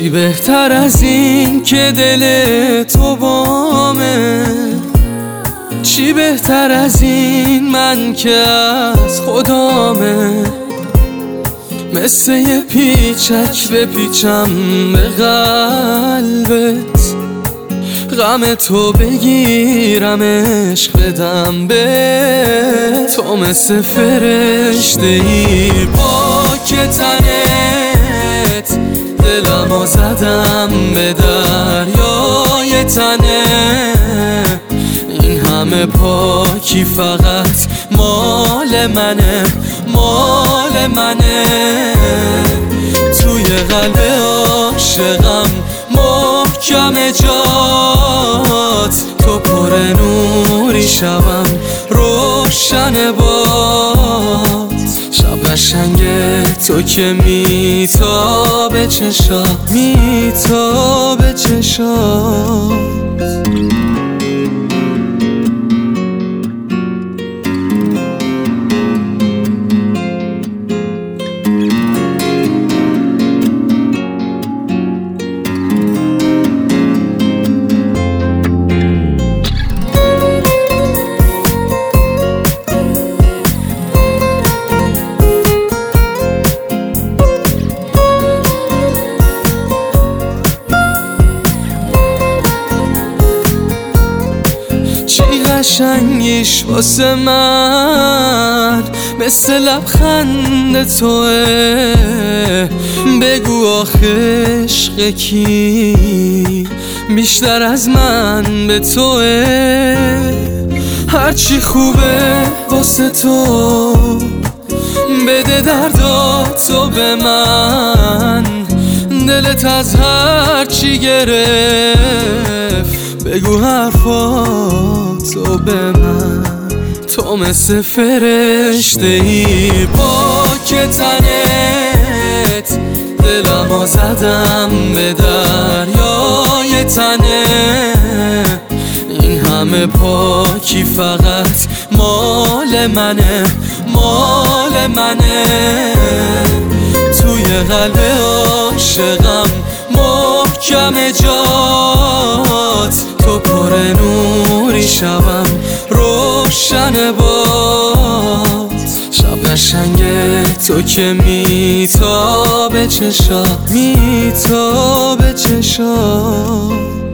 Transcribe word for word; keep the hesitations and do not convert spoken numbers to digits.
چی بهتر از این که دل تو بامه؟ چی بهتر از این من که از خدامه؟ مثل یه پیچک بپیچم به قلبت، غم تو بگیرم عشق بدم به تو. مثل فرشته ای پاک تنت، دلمو زدم به دریای تنه. این همه پاکی فقط مال منه، مال منه. توی قلب عاشقم محکم جات، تو پر نوری شبم روشن باد. شب قشنگه تو که میتابه چشات، میتابه چشات. قشنگیش واسه من مثل لبخند توه. بگو آخه عشق کی بیشتر از من به توه؟ هرچی خوبه واسه تو بده درداتو به من. دلت از هرچی گرفت بگو حرفاتو به من. تو مثل فرشته ای پاک تنت، دلمو زدم به دریای تنه. این همه پاکی فقط مال منه، مال منه. توی قلب عاشقم محکم جات، تو پر نوری شبم روشن باد. شب قشنگه تو که میتابه چشات، میتابه چشات.